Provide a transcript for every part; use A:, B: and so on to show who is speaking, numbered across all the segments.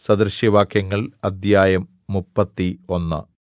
A: സദൃശവാക്യങ്ങൾ അദ്ധ്യായം 31.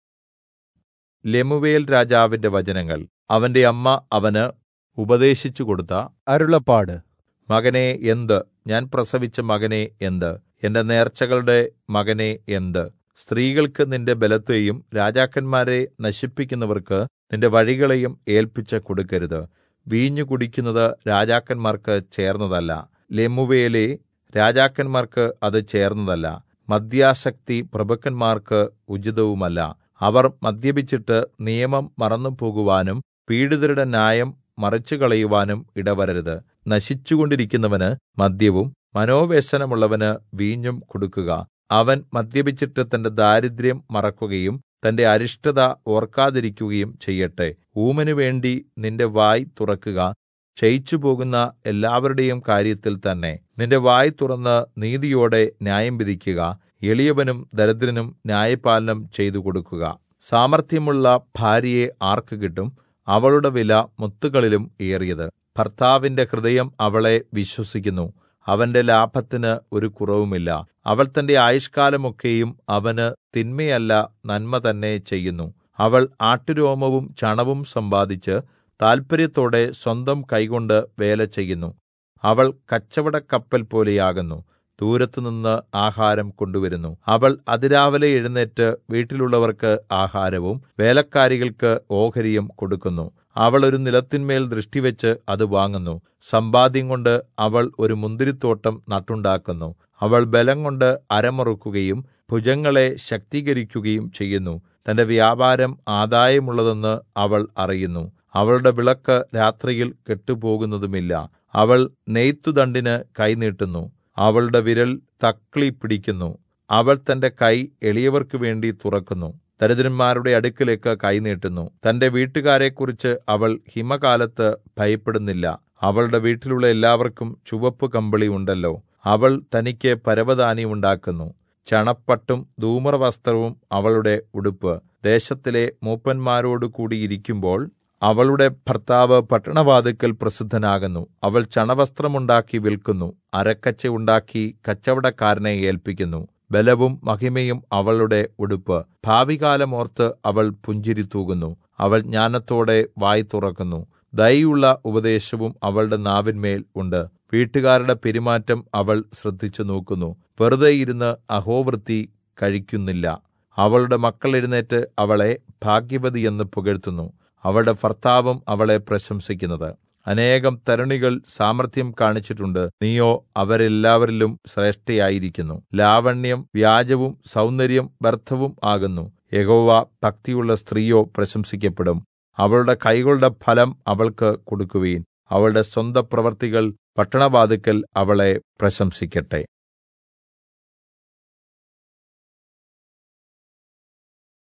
A: ലെമൂവേൽ രാജാവിന്റെ വചനങ്ങൾ. അവന്റെ അമ്മ അവന് ഉപദേശിച്ചുകൊടുത്ത
B: അരുളപ്പാട്.
A: മകനേ എന്ത്? ഞാൻ പ്രസവിച്ച മകനേ എന്ത്? എന്റെ നേർച്ചകളുടെ മകനേ എന്ത്? സ്ത്രീകൾക്ക് നിന്റെ ബലത്തെയും രാജാക്കന്മാരെ നശിപ്പിക്കുന്നവർക്ക് നിന്റെ വഴികളെയും ഏല്പിച്ച് കൊടുക്കരുത്. വീഞ്ഞു കുടിക്കുന്നത് രാജാക്കന്മാർക്ക് ചേർന്നതല്ല. ലെമൂവേലേ, രാജാക്കന്മാർക്ക് അത് ചേർന്നതല്ല. മദ്യാസക്തി പ്രഭുക്കന്മാർക്ക് ഉചിതവുമല്ല. അവർ മദ്യപിച്ചിട്ട് നിയമം മറന്നുപോകുവാനും പീഡിതരുടെ ന്യായം മറിച്ചുകളയുവാനും ഇടവരരുത്. നശിച്ചുകൊണ്ടിരിക്കുന്നവന് മദ്യവും മനോവ്യസനമുള്ളവന് വീഞ്ഞും കൊടുക്കുക. അവൻ മദ്യപിച്ചിട്ട് തന്റെ ദാരിദ്ര്യം മറക്കുകയും തന്റെ അരിഷ്ടത ഓർക്കാതിരിക്കുകയും ചെയ്യട്ടെ. ഊമനു വേണ്ടി നിന്റെ വായ് തുറക്കുക, ക്ഷയിച്ചുപോകുന്ന എല്ലാവരുടെയും കാര്യത്തിൽ തന്നെ. നിന്റെ വായ് തുറന്ന് നീതിയോടെ ന്യായം വിധിക്കുക. എളിയവനും ദരിദ്രനും ന്യായപാലനം ചെയ്തുകൊടുക്കുക. സാമർത്ഥ്യമുള്ള ഭാര്യയെ ആർക്ക് കിട്ടും? അവളുടെ വില മുത്തുകളിലും ഏറിയത്. ഭർത്താവിന്റെ ഹൃദയം അവളെ വിശ്വസിക്കുന്നു, അവന്റെ ലാഭത്തിന് ഒരു കുറവുമില്ല. അവൾ തന്റെ ആയുഷ്കാലമൊക്കെയും അവന് തിന്മയല്ല നന്മ തന്നെ ചെയ്യുന്നു. അവൾ ആട്ടുരോമവും ചണവും സമ്പാദിച്ച് താല്പര്യത്തോടെ സ്വന്തം കൈകൊണ്ട് വേല ചെയ്യുന്നു. അവൾ കച്ചവടക്കപ്പൽ പോലെയാകുന്നു, ദൂരത്തുനിന്ന് ആഹാരം കൊണ്ടുവരുന്നു. അവൾ അതിരാവിലെ എഴുന്നേറ്റ് വീട്ടിലുള്ളവർക്ക് ആഹാരവും വേലക്കാരികൾക്ക് ഓഹരിയും കൊടുക്കുന്നു. അവൾ ഒരു നിലത്തിന്മേൽ ദൃഷ്ടിവെച്ച് അത് വാങ്ങുന്നു. സമ്പാദ്യംകൊണ്ട് അവൾ ഒരു മുന്തിരിത്തോട്ടം നട്ടുണ്ടാക്കുന്നു. അവൾ ബലംകൊണ്ട് അരമുറുക്കുകയും ഭുജങ്ങളെ ശക്തീകരിക്കുകയും ചെയ്യുന്നു. തന്റെ വ്യാപാരം ആദായമുള്ളതെന്ന് അവൾ അറിയുന്നു. അവളുടെ വിളക്ക് രാത്രിയിൽ കെട്ടുപോകുന്നതുമില്ല. അവൾ നെയ്ത്തുദണ്ഡിന് കൈനീട്ടുന്നു, അവളുടെ വിരൽ തക്ളി പിടിക്കുന്നു. അവൾ തന്റെ കൈ എളിയവർക്കു വേണ്ടി തുറക്കുന്നു, ദരിദ്രന്മാരുടെ അടുക്കലേക്ക് കൈനീട്ടുന്നു. തന്റെ വീട്ടുകാരെക്കുറിച്ച് അവൾ ഹിമകാലത്ത് ഭയപ്പെടുന്നില്ല. അവളുടെ വീട്ടിലുള്ള എല്ലാവർക്കും ചുവപ്പ് കമ്പിളി ഉണ്ടല്ലോ. അവൾ തനിക്ക് പരവതാനി ഉണ്ടാക്കുന്നു, ചണപ്പട്ടും ധൂമ്രവസ്ത്രവും അവളുടെ ഉടുപ്പ്. ദേശത്തിലെ മൂപ്പന്മാരോടുകൂടി ഇരിക്കുമ്പോൾ അവളുടെ ഭർത്താവ് പട്ടണവാതിൽക്കൽ പ്രസിദ്ധനാകുന്നു. അവൾ ചണവസ്ത്രമുണ്ടാക്കി വിൽക്കുന്നു, അരക്കച്ച ഉണ്ടാക്കി കച്ചവടക്കാരനെ ഏല്പിക്കുന്നു. ബലവും മഹിമയും അവളുടെ ഉടുപ്പ്. ഭാവികാലമോർത്ത് അവൾ പുഞ്ചിരി തൂകുന്നു. അവൾ ജ്ഞാനത്തോടെ വായ് തുറക്കുന്നു. ദയയുള്ള ഉപദേശവും അവളുടെ നാവിന്മേൽ ഉണ്ട്. വീട്ടുകാരുടെ പെരുമാറ്റം അവൾ ശ്രദ്ധിച്ചു നോക്കുന്നു. വെറുതെ ഇരുന്ന് അഹോവൃത്തി കഴിക്കുന്നില്ല. അവളുടെ മക്കൾ എഴുന്നേറ്റ് അവളെ ഭാഗ്യവതി എന്ന് പുകഴ്ത്തുന്നു. അവളുടെ ഭർത്താവും അവളെ പ്രശംസിക്കുന്നത്. അനേകം തരുണികൾ സാമർത്ഥ്യം കാണിച്ചിട്ടുണ്ട്, നീയോ അവരെല്ലാവരിലും ശ്രേഷ്ഠയായിരിക്കുന്നു. ലാവണ്യം വ്യാജവും സൗന്ദര്യം വ്യർത്ഥവും ആകുന്നു. യഹോവ ഭക്തിയുള്ള സ്ത്രീയോ പ്രശംസിക്കപ്പെടും. അവളുടെ കൈകളുടെ ഫലം അവൾക്ക് കൊടുക്കുവിൻ. അവളുടെ സ്വന്ത പ്രവൃത്തികൾ പട്ടണവാതിൽക്കൽ അവളെ പ്രശംസിക്കട്ടെ.